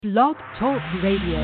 Blog Talk Radio.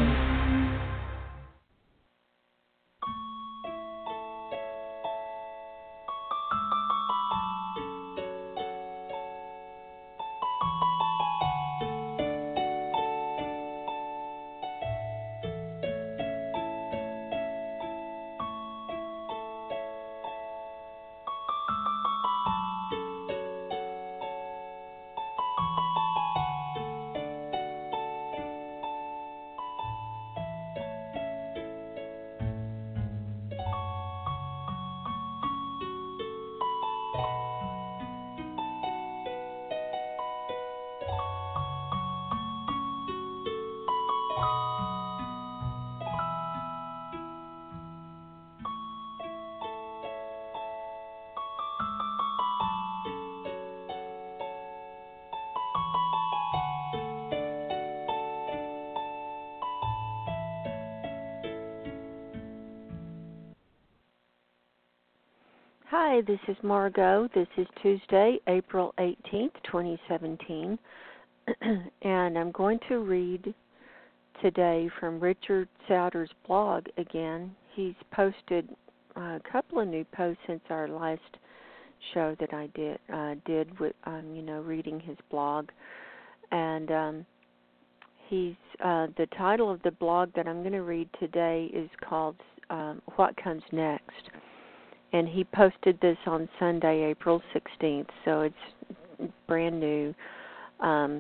Hi, this is Margot. This is Tuesday, April 18th, 2017, and I'm going to read today from Richard Souter's blog again. He's posted a couple of new posts since our last show that I did with reading his blog, and he's the title of the blog that I'm going to read today is called "What Comes Next." And he posted this on Sunday, April 16th, so it's brand new. And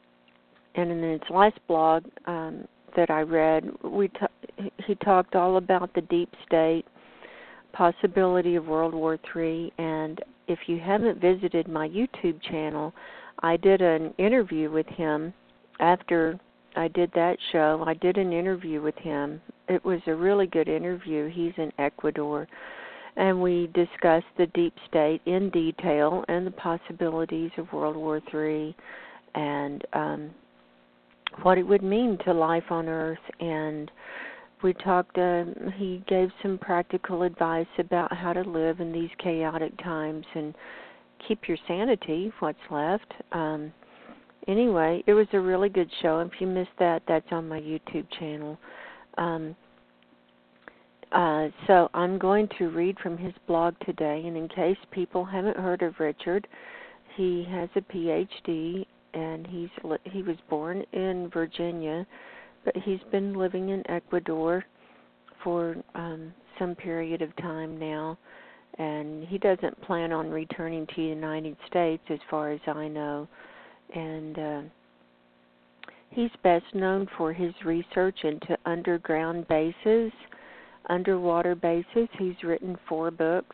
in his last blog that I read, he talked all about the deep state, possibility of World War III, and if you haven't visited my YouTube channel, I did an interview with him after I did that show. I did an interview with him. It was a really good interview. He's in Ecuador. And we discussed the deep state in detail and the possibilities of World War III and what it would mean to life on Earth. And we talked, he gave some practical advice about how to live in these chaotic times and keep your sanity, what's left. Anyway, it was a really good show. If you missed that, that's on my YouTube channel. So I'm going to read from his blog today, and in case people haven't heard of Richard, he has a PhD, and he was born in Virginia, but he's been living in Ecuador for some period of time now, and he doesn't plan on returning to the United States as far as I know, and he's best known for his research into underwater bases. He's written 4 books.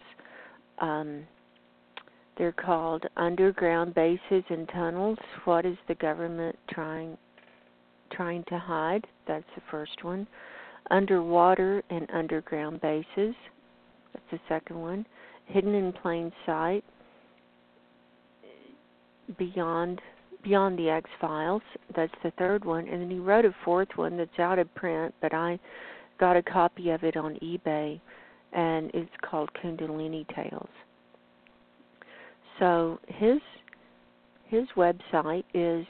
They're called Underground Bases and Tunnels. What is the government trying to hide? That's the first one. Underwater and Underground Bases. That's the second one. Hidden in Plain Sight. Beyond the X-Files. That's the third one. And then he wrote a 4th one that's out of print, but I got a copy of it on eBay, and it's called Kundalini Tales. So his website is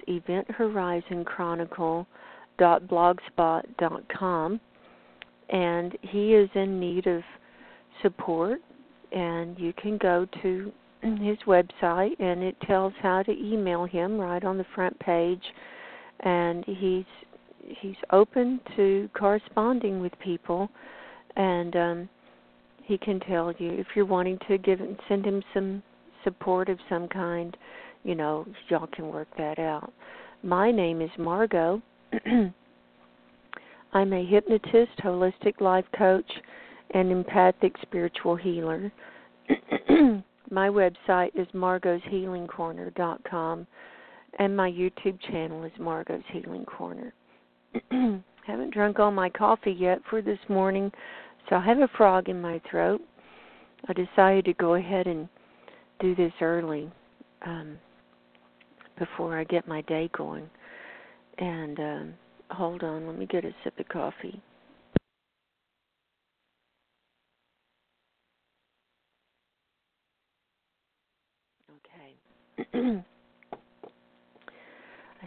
eventhorizon.blogspot.com, and he is in need of support, and you can go to his website, and it tells how to email him right on the front page, and he's open to corresponding with people, and he can tell you if you're wanting to send him some support of some kind, y'all can work that out. My name is Margot. I'm a hypnotist, holistic life coach, and empathic spiritual healer. My website is margoshealingcorner.com, and my YouTube channel is Margot's Healing Corner. Haven't drunk all my coffee yet for this morning, so I have a frog in my throat. I decided to go ahead and do this early before I get my day going. And hold on, let me get a sip of coffee. Okay. I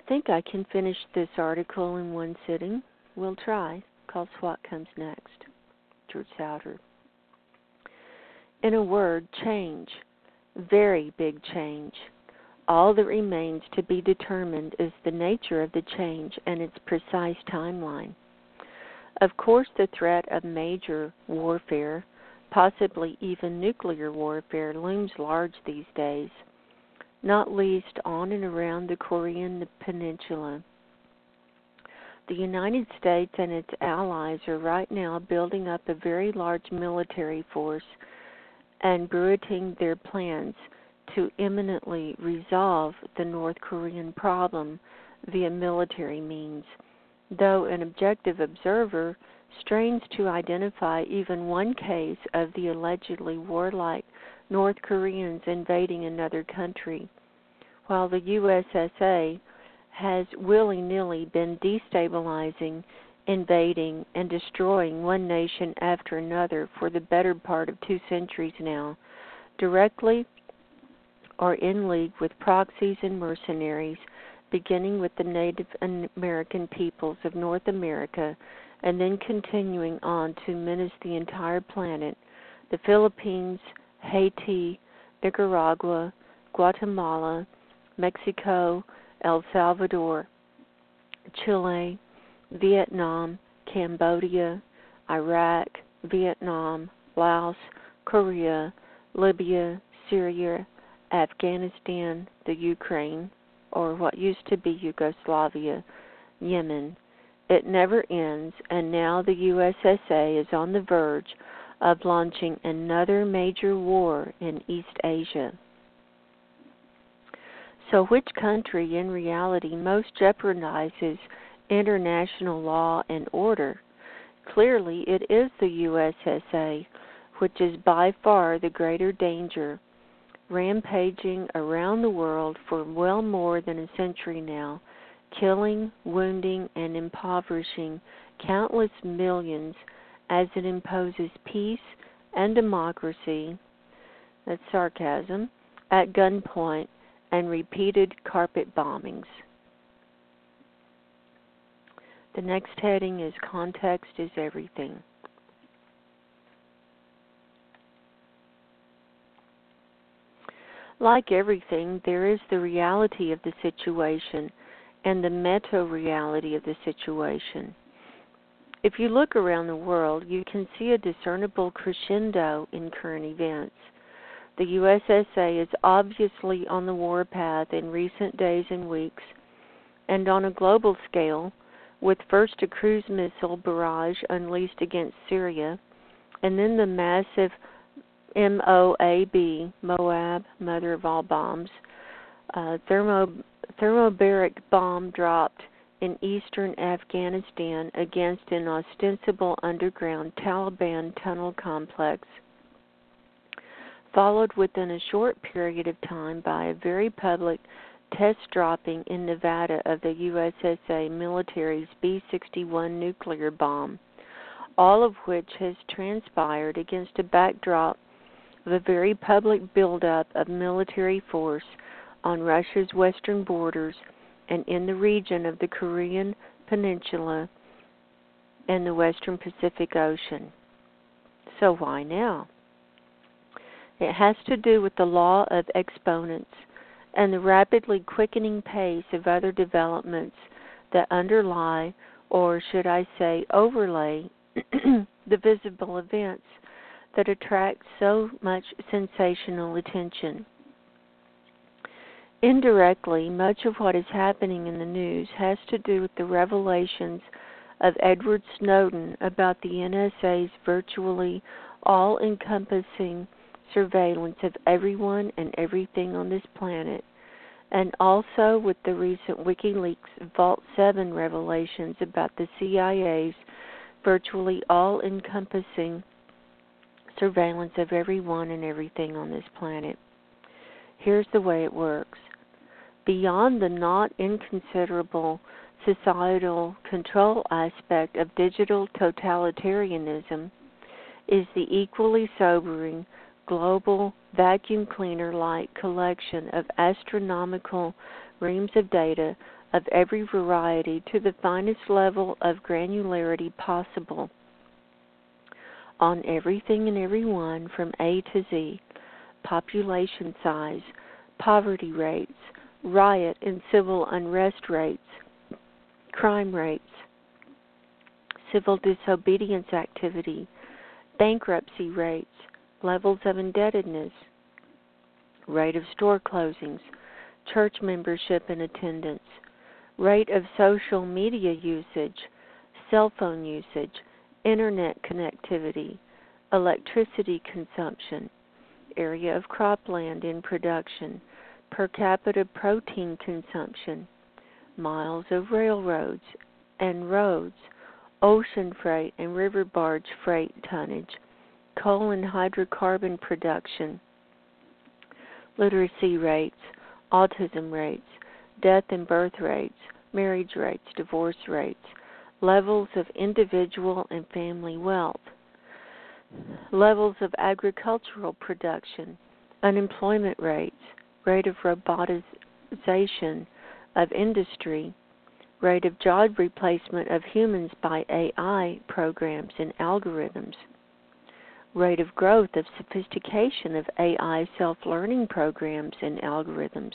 think I can finish this article in one sitting. We'll try. Called What Comes Next. George Souter. In a word, change. Very big change. All that remains to be determined is the nature of the change and its precise timeline. Of course, the threat of major warfare, possibly even nuclear warfare, looms large these days, not least on and around the Korean Peninsula. The United States and its allies are right now building up a very large military force and bruiting their plans to imminently resolve the North Korean problem via military means, though an objective observer strains to identify even one case of the allegedly warlike North Koreans invading another country, while the USSA has willy-nilly been destabilizing, invading, and destroying one nation after another for the better part of 2 centuries now, directly or in league with proxies and mercenaries, beginning with the Native American peoples of North America and then continuing on to menace the entire planet, the Philippines, Haiti, Nicaragua, Guatemala, Mexico, El Salvador, Chile, Vietnam, Cambodia, Iraq, Vietnam, Laos, Korea, Libya, Syria, Afghanistan, the Ukraine, or what used to be Yugoslavia, Yemen. It never ends, and now the USSA is on the verge of launching another major war in East Asia. So which country in reality most jeopardizes international law and order? Clearly it is the USSA, which is by far the greater danger, rampaging around the world for well more than a century now, killing, wounding, and impoverishing countless millions as it imposes peace and democracy, that's sarcasm, at gunpoint, and repeated carpet bombings. The next heading is Context is Everything. Like everything, there is the reality of the situation and the meta-reality of the situation. If you look around the world, you can see a discernible crescendo in current events. The USSA is obviously on the warpath in recent days and weeks, and on a global scale, with first a cruise missile barrage unleashed against Syria, and then the massive MOAB, Moab, mother of all bombs, thermobaric bomb dropped in eastern Afghanistan against an ostensible underground Taliban tunnel complex, followed within a short period of time by a very public test dropping in Nevada of the USSA military's B-61 nuclear bomb, all of which has transpired against a backdrop of a very public buildup of military force on Russia's western borders and in the region of the Korean Peninsula and the western Pacific Ocean. So why now? It has to do with the law of exponents and the rapidly quickening pace of other developments that underlie, or should I say overlay, the visible events that attract so much sensational attention. Indirectly, much of what is happening in the news has to do with the revelations of Edward Snowden about the NSA's virtually all-encompassing surveillance of everyone and everything on this planet, and also with the recent WikiLeaks Vault 7 revelations about the CIA's virtually all-encompassing surveillance of everyone and everything on this planet. Here's the way it works. Beyond the not inconsiderable societal control aspect of digital totalitarianism is the equally sobering global vacuum cleaner-like collection of astronomical reams of data of every variety to the finest level of granularity possible on everything and everyone from A to Z, population size, poverty rates, riot and civil unrest rates, crime rates, civil disobedience activity, bankruptcy rates, levels of indebtedness, rate of store closings, church membership and attendance, rate of social media usage, cell phone usage, internet connectivity, electricity consumption, area of cropland in production, per capita protein consumption, miles of railroads and roads, ocean freight and river barge freight tonnage, coal and hydrocarbon production, literacy rates, autism rates, death and birth rates, marriage rates, divorce rates, levels of individual and family wealth, levels of agricultural production, unemployment rates, rate of robotization of industry, rate of job replacement of humans by AI programs and algorithms, rate of growth of sophistication of AI self-learning programs and algorithms,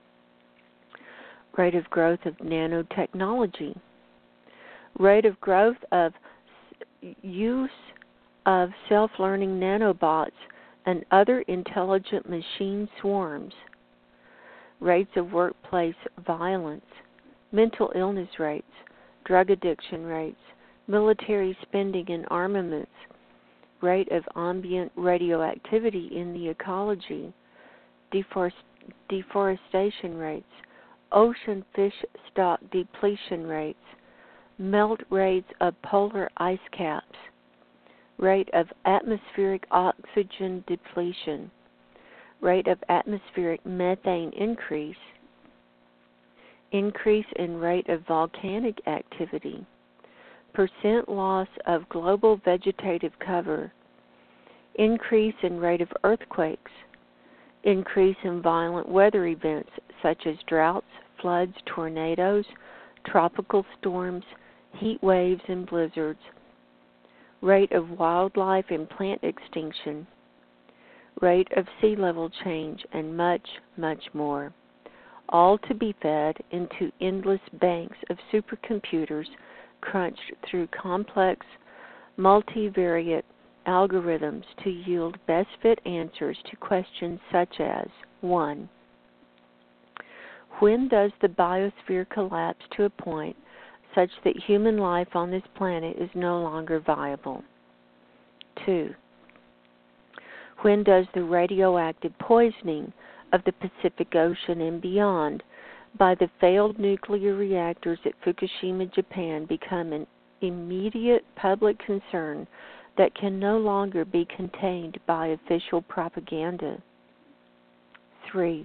rate of growth of nanotechnology, rate of growth of use of self-learning nanobots and other intelligent machine swarms, rates of workplace violence, mental illness rates, drug addiction rates, military spending and armaments, rate of ambient radioactivity in the ecology, deforestation rates, ocean fish stock depletion rates, melt rates of polar ice caps, rate of atmospheric oxygen depletion, rate of atmospheric methane increase, increase in rate of volcanic activity, percent loss of global vegetative cover, increase in rate of earthquakes, increase in violent weather events such as droughts, floods, tornadoes, tropical storms, heat waves and blizzards, rate of wildlife and plant extinction, rate of sea level change, and much, much more, all to be fed into endless banks of supercomputers crunched through complex, multivariate algorithms to yield best fit answers to questions such as 1. When does the biosphere collapse to a point such that human life on this planet is no longer viable? 2. When does the radioactive poisoning of the Pacific Ocean and beyond by the failed nuclear reactors at Fukushima, Japan, become an immediate public concern that can no longer be contained by official propaganda? 3.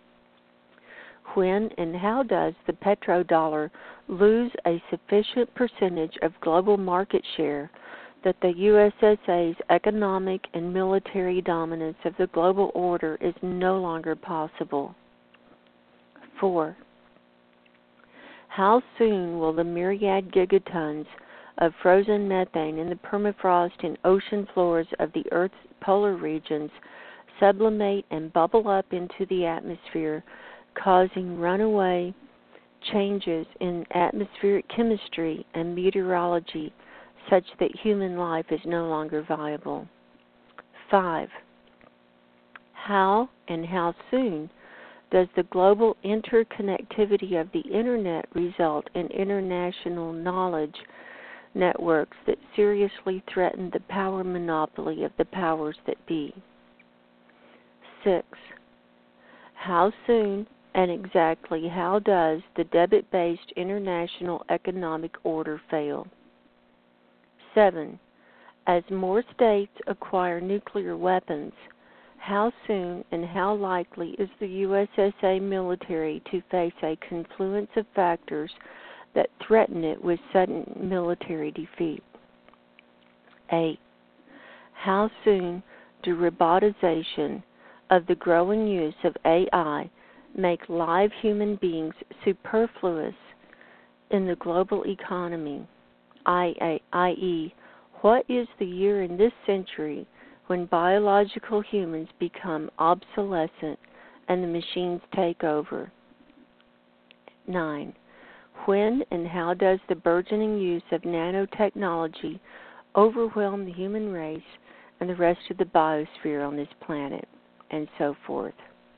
When and how does the petrodollar lose a sufficient percentage of global market share that the USSA's economic and military dominance of the global order is no longer possible? 4. How soon will the myriad gigatons of frozen methane in the permafrost and ocean floors of the Earth's polar regions sublimate and bubble up into the atmosphere, causing runaway changes in atmospheric chemistry and meteorology such that human life is no longer viable? 5. How and how soon does the global interconnectivity of the Internet result in international knowledge networks that seriously threaten the power monopoly of the powers that be? 6. How soon and exactly how does the debit-based international economic order fail? 7. As more states acquire nuclear weapons, how soon and how likely is the USSA military to face a confluence of factors that threaten it with sudden military defeat? 8. How soon do robotization of the growing use of AI make live human beings superfluous in the global economy, i.e., what is the year in this century when biological humans become obsolescent and the machines take over? 9. When and how does the burgeoning use of nanotechnology overwhelm the human race and the rest of the biosphere on this planet, and so forth?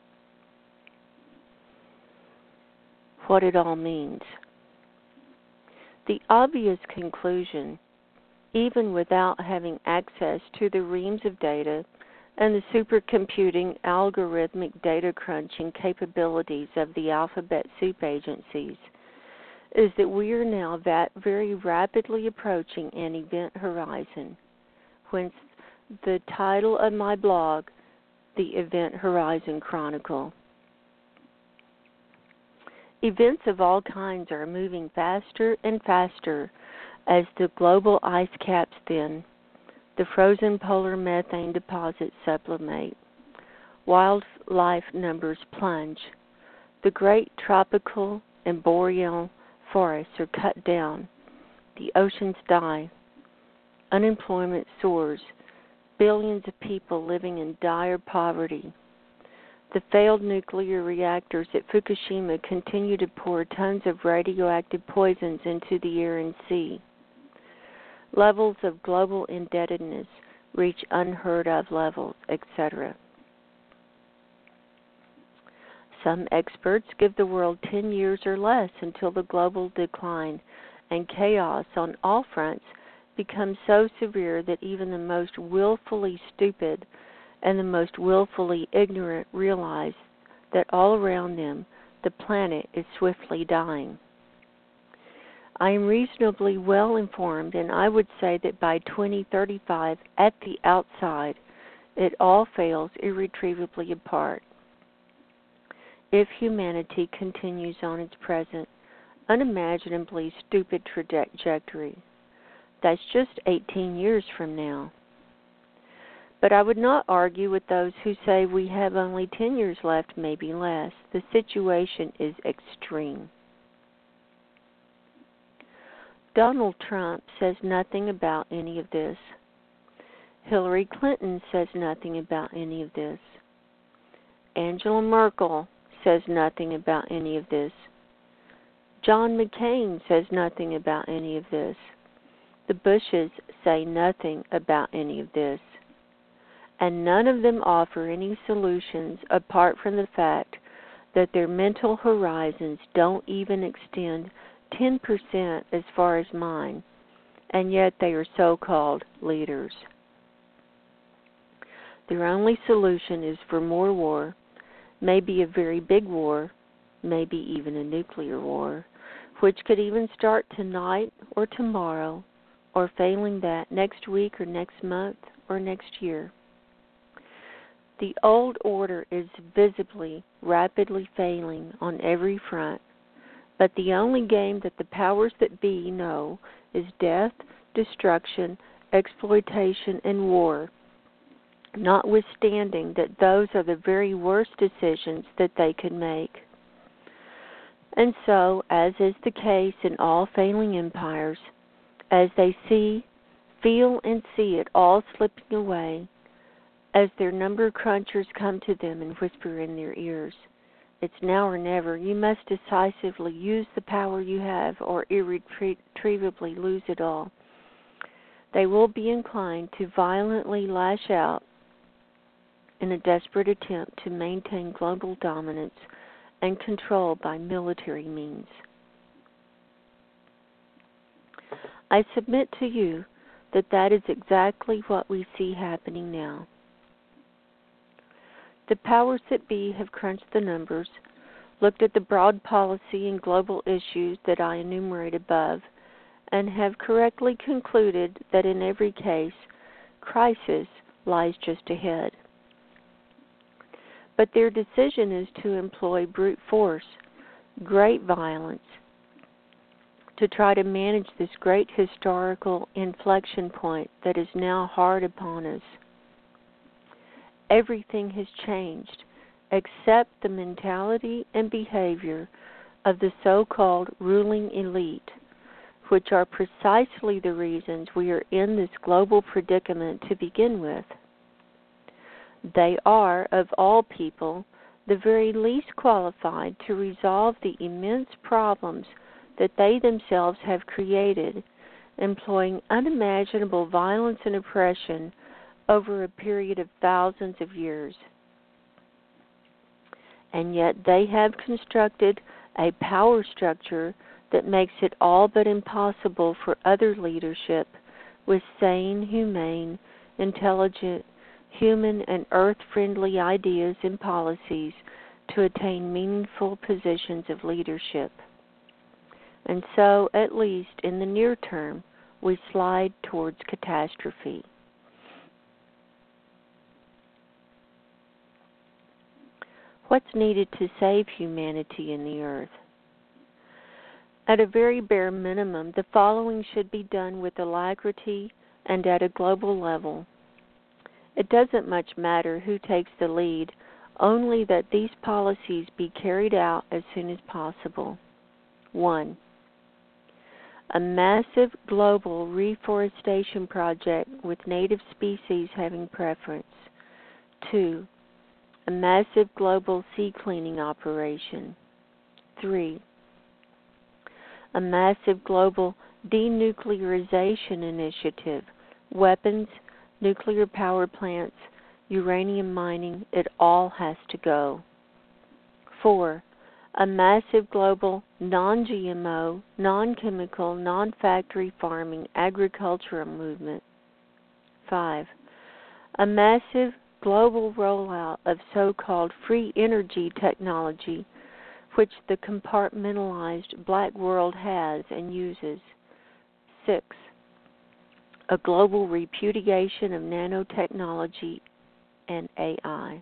What it all means. The obvious conclusion, even without having access to the reams of data and the supercomputing algorithmic data crunching capabilities of the alphabet soup agencies, is that we are now very rapidly approaching an event horizon, whence the title of my blog, The Event Horizon Chronicle. Events of all kinds are moving faster and faster as the global ice caps thin, the frozen polar methane deposits sublimate, wildlife numbers plunge, the great tropical and boreal forests are cut down, the oceans die, unemployment soars, billions of people living in dire poverty. The failed nuclear reactors at Fukushima continue to pour tons of radioactive poisons into the air and sea. Levels of global indebtedness reach unheard of levels, etc. Some experts give the world 10 years or less until the global decline and chaos on all fronts becomes so severe that even the most willfully stupid and the most willfully ignorant realize that all around them the planet is swiftly dying. I am reasonably well informed, and I would say that by 2035, at the outside, it all fails irretrievably apart. If humanity continues on its present, unimaginably stupid trajectory. That's just 18 years from now. But I would not argue with those who say we have only 10 years left, maybe less. The situation is extreme. Donald Trump says nothing about any of this. Hillary Clinton says nothing about any of this. Angela Merkel says nothing about any of this. John McCain says nothing about any of this. The Bushes say nothing about any of this. And none of them offer any solutions apart from the fact that their mental horizons don't even extend 10% as far as mine, and yet they are so-called leaders. Their only solution is for more war, maybe a very big war, maybe even a nuclear war, which could even start tonight or tomorrow, or failing that, next week or next month or next year. The old order is visibly, rapidly failing on every front, but the only game that the powers that be know is death, destruction, exploitation, and war, notwithstanding that those are the very worst decisions that they could make. And so, as is the case in all failing empires, as they see, feel, and see it all slipping away, as their number crunchers come to them and whisper in their ears, "It's now or never. You must decisively use the power you have or irretrievably lose it all." They will be inclined to violently lash out in a desperate attempt to maintain global dominance and control by military means. I submit to you that that is exactly what we see happening now. The powers that be have crunched the numbers, looked at the broad policy and global issues that I enumerate above, and have correctly concluded that in every case, crisis lies just ahead. But their decision is to employ brute force, great violence, to try to manage this great historical inflection point that is now hard upon us. Everything has changed, accept the mentality and behavior of the so-called ruling elite, which are precisely the reasons we are in this global predicament to begin with. They are, of all people, the very least qualified to resolve the immense problems that they themselves have created, employing unimaginable violence and oppression over a period of thousands of years. And yet they have constructed a power structure that makes it all but impossible for other leadership with sane, humane, intelligent, human and earth-friendly ideas and policies to attain meaningful positions of leadership. And so, at least in the near term, we slide towards catastrophe. What's needed to save humanity and the earth? At a very bare minimum, the following should be done with alacrity and at a global level. It doesn't much matter who takes the lead, only that these policies be carried out as soon as possible. 1. A massive global reforestation project with native species having preference. 2. A massive global sea cleaning operation. 3. A massive global denuclearization initiative. Weapons, nuclear power plants, uranium mining, it all has to go. 4. A massive global non-GMO, non-chemical, non-factory farming agricultural movement. 5. A massive global rollout of so-called free energy technology, which the compartmentalized black world has and uses. 6. A global repudiation of nanotechnology and AI.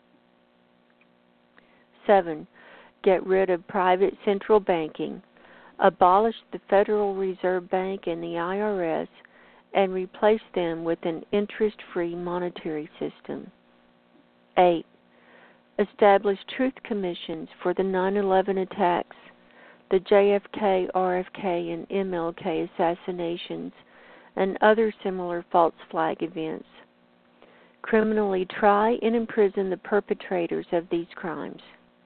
7. Get rid of private central banking, abolish the Federal Reserve Bank and the IRS, and replace them with an interest-free monetary system. 8. Establish truth commissions for the 9/11 attacks, the JFK, RFK, and MLK assassinations, and other similar false flag events. Criminally try and imprison the perpetrators of these crimes.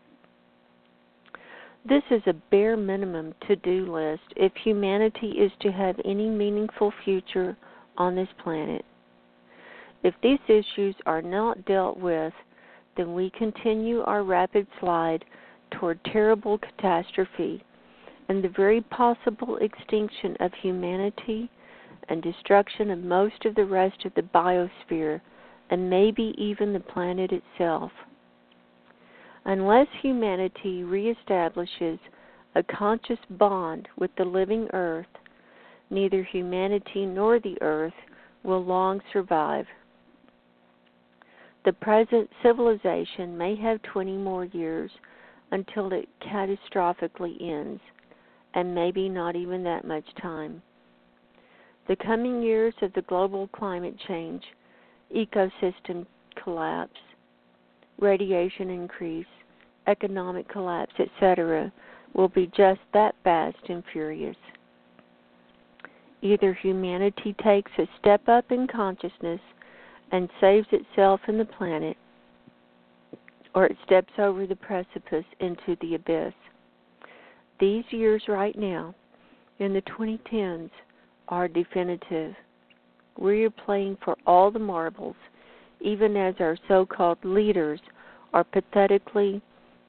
This is a bare minimum to-do list if humanity is to have any meaningful future on this planet. If these issues are not dealt with, then we continue our rapid slide toward terrible catastrophe and the very possible extinction of humanity and destruction of most of the rest of the biosphere and maybe even the planet itself. Unless humanity reestablishes a conscious bond with the living earth, neither humanity nor the earth will long survive. The present civilization may have 20 more years until it catastrophically ends, and maybe not even that much time. The coming years of the global climate change, ecosystem collapse, radiation increase, economic collapse, etc., will be just that fast and furious. Either humanity takes a step up in consciousness and saves itself and the planet, or it steps over the precipice into the abyss. These years right now, in the 2010s, are definitive. We are playing for all the marbles, even as our so-called leaders are pathologically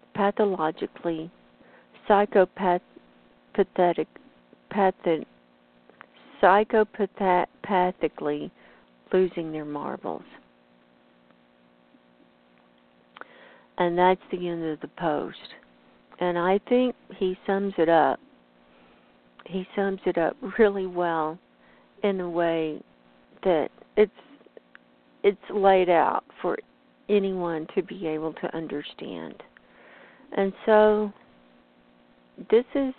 psychopathically losing their marbles. And that's the end of the post. And I think he sums it up. He sums it up really well in a way that it's laid out for anyone to be able to understand. And so this is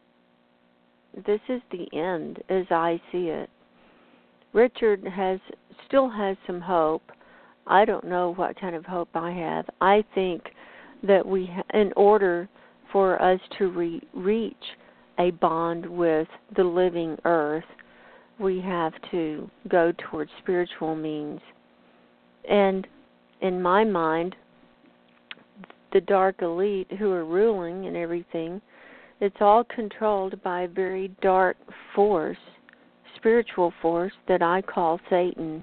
the end as I see it. Richard still has some hope. I don't know what kind of hope I have. I think that in order for us to reach a bond with the living earth, we have to go towards spiritual means. And in my mind, the dark elite who are ruling and everything, it's all controlled by a very dark force, spiritual force that I call Satan.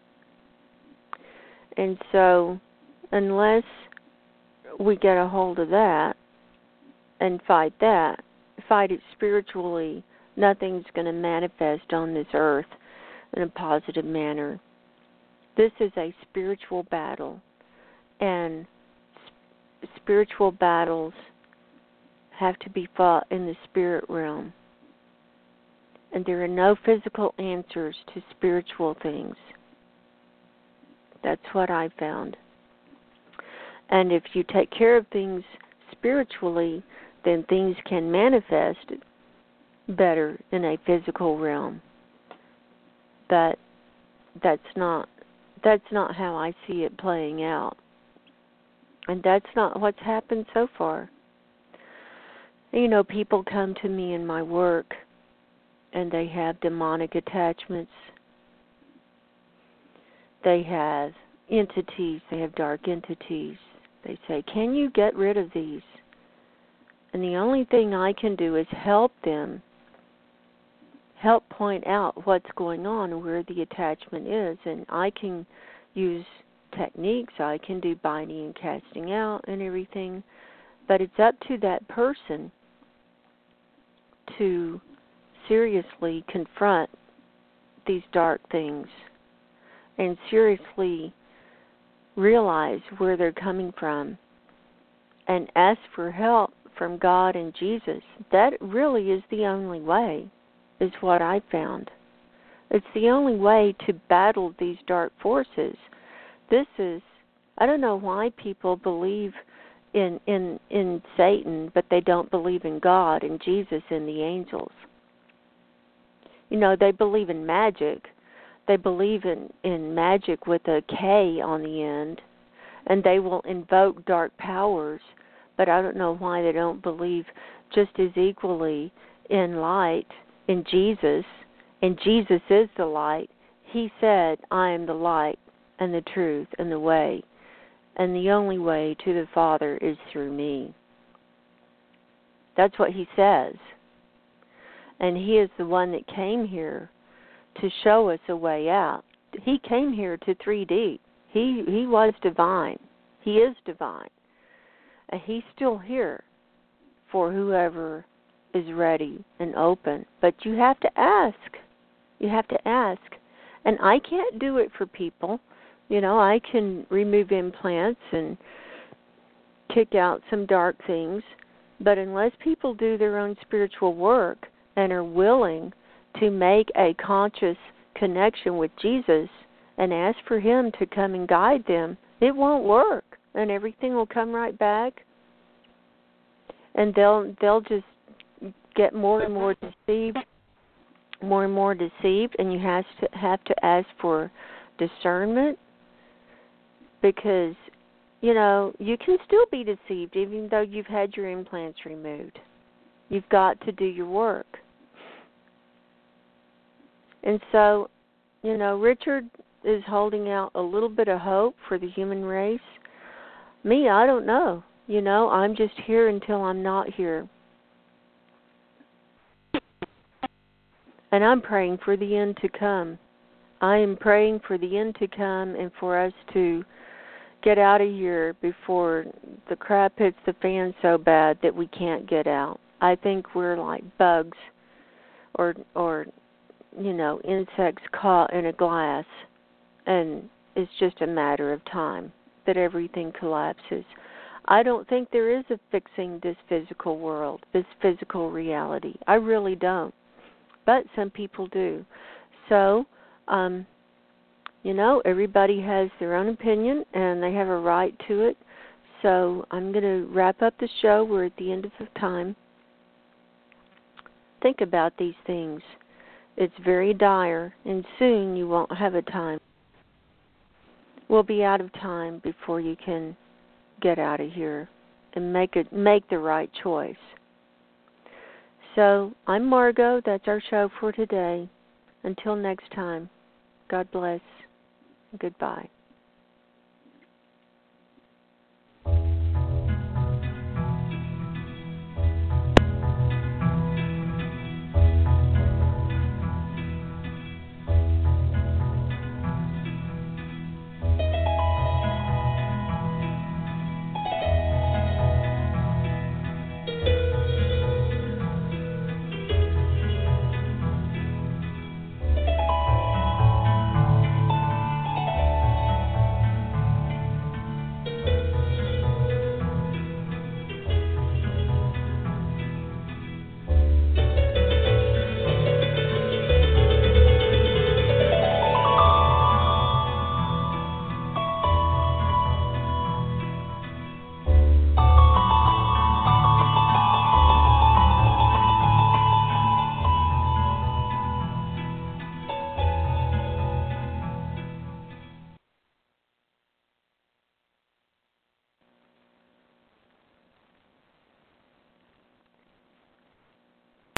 And so, unless we get a hold of that and fight it spiritually, nothing's going to manifest on this earth in a positive manner. This is a spiritual battle, and spiritual battles have to be fought in the spirit realm. And there are no physical answers to spiritual things. That's what I found. And if you take care of things spiritually, then things can manifest better in a physical realm. But that's not how I see it playing out. And that's not what's happened so far. You know, people come to me in my work and they have demonic attachments. They have entities, they have dark entities. They say, "Can you get rid of these?" And the only thing I can do is help them, help point out what's going on and where the attachment is. And I can use techniques, I can do binding and casting out and everything, but it's up to that person to seriously confront these dark things and seriously realize where they're coming from and ask for help from God and Jesus. That really is the only way, is what I found. It's the only way to battle these dark forces. I don't know why people believe in Satan, but they don't believe in God and Jesus and the angels. You know, they believe in magic. They believe in magic with a K on the end, and they will invoke dark powers, but I don't know why they don't believe just as equally in light, in Jesus, and Jesus is the light. He said, "I am the light and the truth and the way, and the only way to the Father is through me." That's what he says. And he is the one that came here to show us a way out. He came here to 3D. He was divine. He is divine. And he's still here for whoever is ready and open. But you have to ask. You have to ask. And I can't do it for people. You know, I can remove implants and kick out some dark things. But unless people do their own spiritual work and are willing to make a conscious connection with Jesus and ask for him to come and guide them, it won't work, and everything will come right back, and they'll just get more and more deceived, and you have to ask for discernment, because you know you can still be deceived even though you've had your implants removed. You've got to do your work. And so, you know, Richard is holding out a little bit of hope for the human race. Me, I don't know. You know, I'm just here until I'm not here. And I'm praying for the end to come. I am praying for the end to come and for us to get out of here before the crap hits the fan so bad that we can't get out. I think we're like bugs or you know, insects caught in a glass, and it's just a matter of time that everything collapses. I don't think there is a fixing this physical world, this physical reality. I really don't. But some people do. So, you know, everybody has their own opinion, and they have a right to it. So I'm going to wrap up the show. We're at the end of the time. Think about these things. It's very dire, and soon you won't have a time. We'll be out of time before you can get out of here. and make the right choice. So I'm Margot. That's our show for today. Until next time, God bless. Goodbye.